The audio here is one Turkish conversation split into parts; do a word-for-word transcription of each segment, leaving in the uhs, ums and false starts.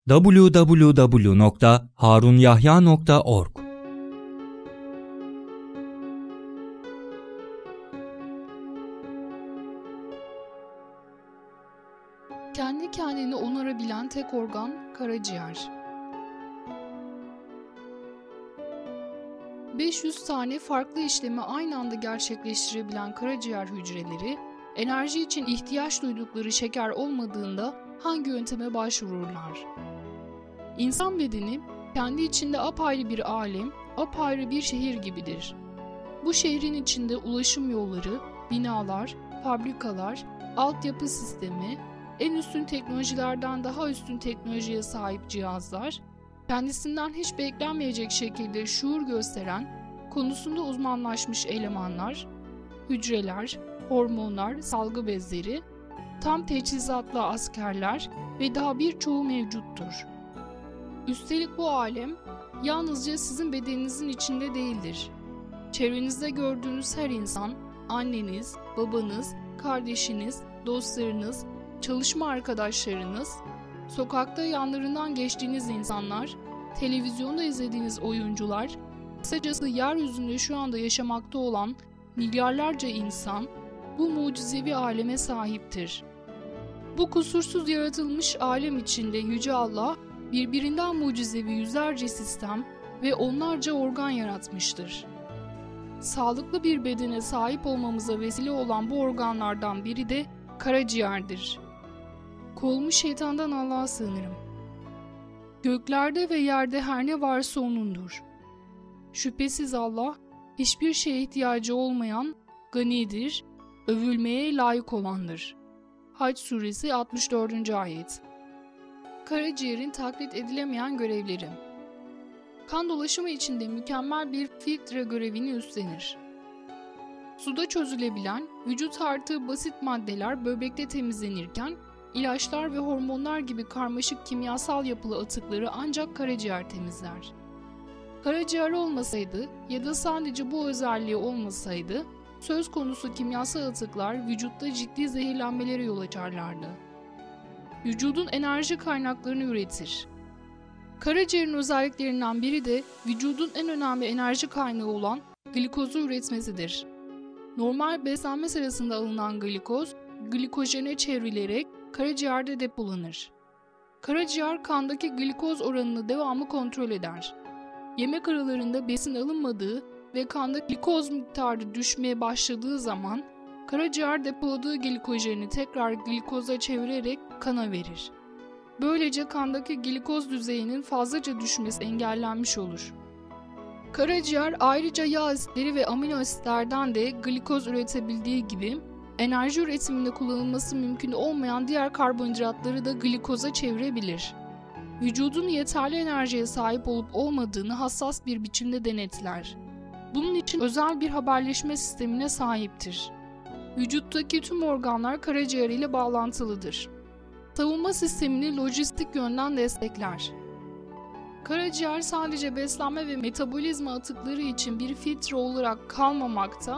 double-u double-u double-u nokta harunyahya nokta org. Kendi kendini onarabilen tek organ karaciğer. beş yüz tane farklı işlemi aynı anda gerçekleştirebilen karaciğer hücreleri, enerji için ihtiyaç duydukları şeker olmadığında hangi yönteme başvururlar? İnsan bedeni, kendi içinde apayrı bir alem, apayrı bir şehir gibidir. Bu şehrin içinde ulaşım yolları, binalar, fabrikalar, altyapı sistemi, en üstün teknolojilerden daha üstün teknolojiye sahip cihazlar, kendisinden hiç beklenmeyecek şekilde şuur gösteren, konusunda uzmanlaşmış elemanlar, hücreler, hormonlar, salgı bezleri, tam teçhizatlı askerler ve daha birçoğu mevcuttur. Üstelik bu alem yalnızca sizin bedeninizin içinde değildir. Çevrenizde gördüğünüz her insan, anneniz, babanız, kardeşiniz, dostlarınız, çalışma arkadaşlarınız, sokakta yanlarından geçtiğiniz insanlar, televizyonda izlediğiniz oyuncular, kısacası yeryüzünde şu anda yaşamakta olan milyarlarca insan bu mucizevi aleme sahiptir. Bu kusursuz yaratılmış alem içinde Yüce Allah birbirinden mucizevi yüzlerce sistem ve onlarca organ yaratmıştır. Sağlıklı bir bedene sahip olmamıza vesile olan bu organlardan biri de karaciğerdir. Kovulmuş şeytandan Allah'a sığınırım. Göklerde ve yerde her ne varsa O'nundur. Şüphesiz Allah, hiçbir şeye ihtiyacı olmayan, ganidir, övülmeye layık olandır. Hac suresi altmış dördüncü ayet. Karaciğerin taklit edilemeyen görevleri. Kan dolaşımı içinde mükemmel bir filtre görevini üstlenir. Suda çözülebilen, vücut artığı basit maddeler böbrekte temizlenirken, ilaçlar ve hormonlar gibi karmaşık kimyasal yapılı atıkları ancak karaciğer temizler. Karaciğer olmasaydı ya da sadece bu özelliği olmasaydı, söz konusu kimyasal atıklar vücutta ciddi zehirlenmelere yol açarlardı. Vücudun enerji kaynaklarını üretir. Karaciğerin özelliklerinden biri de vücudun en önemli enerji kaynağı olan glikozu üretmesidir. Normal beslenme sırasında alınan glikoz, glikojene çevrilerek karaciğerde depolanır. Karaciğer kandaki glikoz oranını devamlı kontrol eder. Yemek aralarında besin alınmadığı ve kanda glikoz miktarı düşmeye başladığı zaman karaciğer depoladığı glikojeni tekrar glikoza çevirerek kana verir. Böylece kandaki glikoz düzeyinin fazlaca düşmesi engellenmiş olur. Karaciğer ayrıca yağ asitleri ve amino asitlerden de glikoz üretebildiği gibi enerji üretiminde kullanılması mümkün olmayan diğer karbonhidratları da glikoza çevirebilir. Vücudun yeterli enerjiye sahip olup olmadığını hassas bir biçimde denetler. Bunun için özel bir haberleşme sistemine sahiptir. Vücuttaki tüm organlar karaciğer ile bağlantılıdır. Savunma sistemini lojistik yönden destekler. Karaciğer sadece beslenme ve metabolizma atıkları için bir filtre olarak kalmamakta,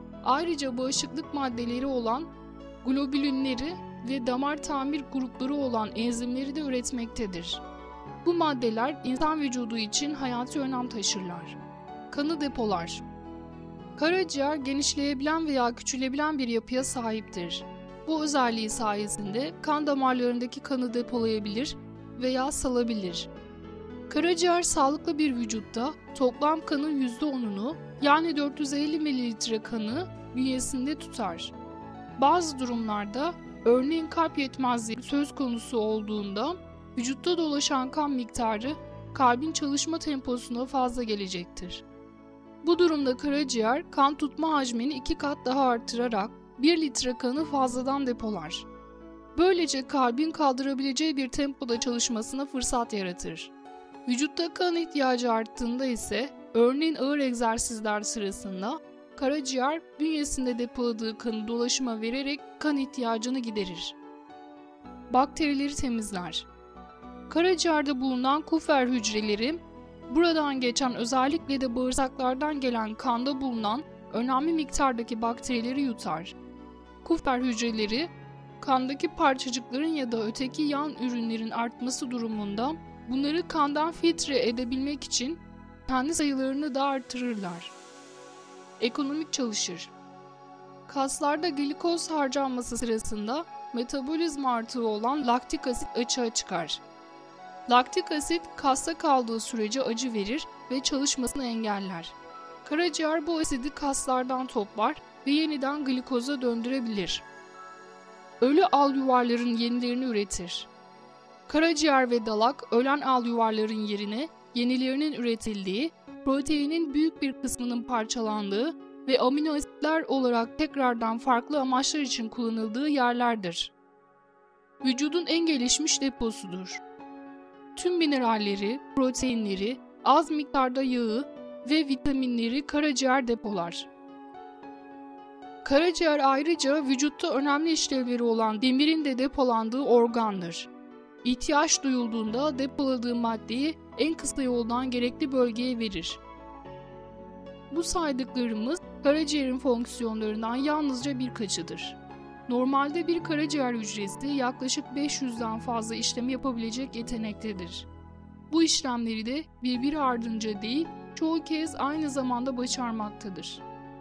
ayrıca bağışıklık maddeleri olan globulünleri ve damar tamir grupları olan enzimleri de üretmektedir. Bu maddeler insan vücudu için hayati önem taşırlar. Kanı depolar. Karaciğer genişleyebilen veya küçülebilen bir yapıya sahiptir. Bu özelliği sayesinde kan damarlarındaki kanı depolayabilir veya salabilir. Karaciğer sağlıklı bir vücutta toplam kanın yüzde onunu yani dört yüz elli mililitre kanı bünyesinde tutar. Bazı durumlarda örneğin kalp yetmezliği söz konusu olduğunda vücutta dolaşan kan miktarı kalbin çalışma temposuna fazla gelecektir. Bu durumda karaciğer kan tutma hacmini iki kat daha artırarak bir litre kanı fazladan depolar. Böylece kalbin kaldırabileceği bir tempoda çalışmasına fırsat yaratır. Vücutta kan ihtiyacı arttığında ise örneğin ağır egzersizler sırasında karaciğer bünyesinde depoladığı kanı dolaşıma vererek kan ihtiyacını giderir. Bakterileri temizler. Karaciğerde bulunan kufer hücreleri buradan geçen özellikle de bağırsaklardan gelen kanda bulunan önemli miktardaki bakterileri yutar. Kufer hücreleri kandaki parçacıkların ya da öteki yan ürünlerin artması durumunda bunları kandan filtre edebilmek için kendi sayılarını da artırırlar. Ekonomik çalışır. Kaslarda glikoz harcanması sırasında metabolizma artığı olan laktik asit açığa çıkar. Laktik asit kasta kaldığı sürece acı verir ve çalışmasını engeller. Karaciğer bu asidi kaslardan toplar ve yeniden glikoza döndürebilir. Ölü al yuvarların yenilerini üretir. Karaciğer ve dalak ölen al yuvarların yerine yenilerinin üretildiği, proteinin büyük bir kısmının parçalandığı ve amino asitler olarak tekrardan farklı amaçlar için kullanıldığı yerlerdir. Vücudun en gelişmiş deposudur. Tüm mineralleri, proteinleri, az miktarda yağı ve vitaminleri karaciğer depolar. Karaciğer ayrıca vücutta önemli işlevleri olan demirin de depolandığı organdır. İhtiyaç duyulduğunda depoladığı maddeyi en kısa yoldan gerekli bölgeye verir. Bu saydıklarımız karaciğerin fonksiyonlarından yalnızca birkaçıdır. Normalde bir karaciğer hücresi yaklaşık beş yüzden fazla işlem yapabilecek yetenektedir. Bu işlemleri de birbiri ardınca değil, çoğu kez aynı zamanda başarmaktadır.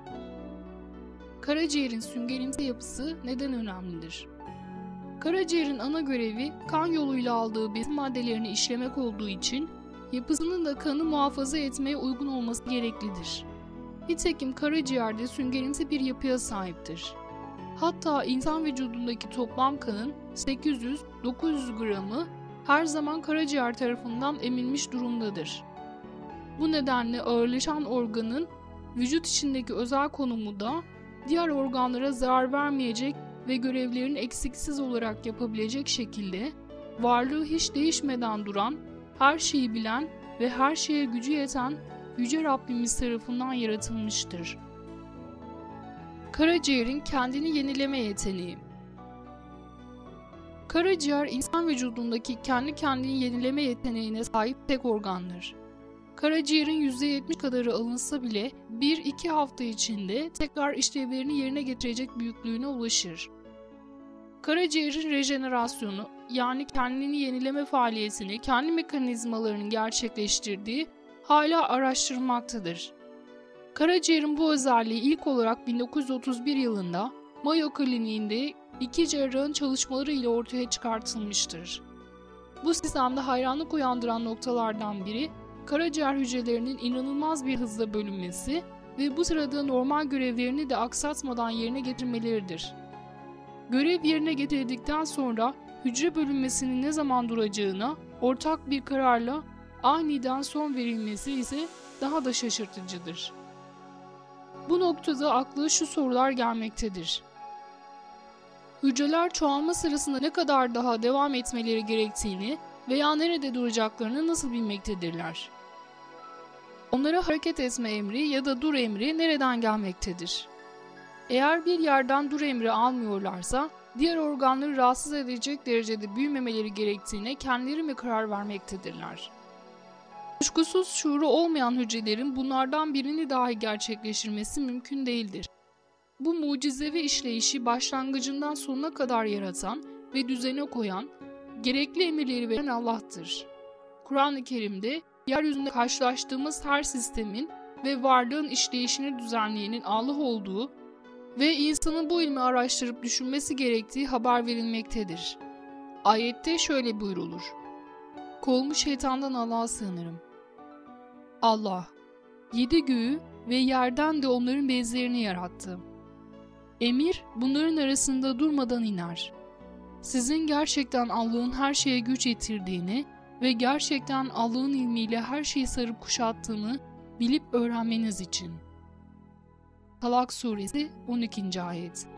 Karaciğerin süngerimsi yapısı neden önemlidir? Karaciğerin ana görevi kan yoluyla aldığı besin maddelerini işlemek olduğu için yapısının da kanı muhafaza etmeye uygun olması gereklidir. Nitekim karaciğerde süngerimsi bir yapıya sahiptir. Hatta insan vücudundaki toplam kanın sekiz yüz dokuz yüz gramı her zaman karaciğer tarafından emilmiş durumdadır. Bu nedenle ağırlaşan organın vücut içindeki özel konumu da diğer organlara zarar vermeyecek ve görevlerini eksiksiz olarak yapabilecek şekilde varlığı hiç değişmeden duran, her şeyi bilen ve her şeye gücü yeten Yüce Rabbimiz tarafından yaratılmıştır. Karaciğerin kendini yenileme yeteneği. Karaciğer insan vücudundaki kendi kendini yenileme yeteneğine sahip tek organdır. Karaciğerin yüzde yetmiş kadarı alınsa bile bir iki hafta içinde tekrar işlevlerini yerine getirecek büyüklüğüne ulaşır. Karaciğerin rejenerasyonu, yani kendini yenileme faaliyetini kendi mekanizmalarının gerçekleştirdiği hala araştırılmaktadır. Karaciğerin bu özelliği ilk olarak bin dokuz yüz otuz bir yılında Mayo Kliniğinde iki cerrahın çalışmaları ile ortaya çıkartılmıştır. Bu sistemde hayranlık uyandıran noktalardan biri, karaciğer hücrelerinin inanılmaz bir hızla bölünmesi ve bu sırada normal görevlerini de aksatmadan yerine getirmeleridir. Görev yerine getirildikten sonra hücre bölünmesinin ne zaman duracağına ortak bir kararla aniden son verilmesi ise daha da şaşırtıcıdır. Bu noktada akla şu sorular gelmektedir. Hücreler çoğalma sırasında ne kadar daha devam etmeleri gerektiğini veya nerede duracaklarını nasıl bilmektedirler? Onlara hareket etme emri ya da dur emri nereden gelmektedir? Eğer bir yerden dur emri almıyorlarsa, diğer organları rahatsız edecek derecede büyümemeleri gerektiğine kendileri mi karar vermektedirler? Kuşkusuz şuuru olmayan hücrelerin bunlardan birini dahi gerçekleştirmesi mümkün değildir. Bu mucizevi işleyişi başlangıcından sonuna kadar yaratan ve düzene koyan, gerekli emirleri veren Allah'tır. Kur'an-ı Kerim'de yeryüzünde karşılaştığımız her sistemin ve varlığın işleyişini düzenleyenin Allah olduğu ve insanın bu ilmi araştırıp düşünmesi gerektiği haber verilmektedir. Ayette şöyle buyrulur: "Kovulmuş şeytandan Allah'a sığınırım. Allah, yedi göğü ve yerden de onların bezlerini yarattı. Emir bunların arasında durmadan iner. Sizin gerçekten Allah'ın her şeye güç yetirdiğini ve gerçekten Allah'ın ilmiyle her şeyi sarıp kuşattığını bilip öğrenmeniz için." Talak Suresi on ikinci ayet.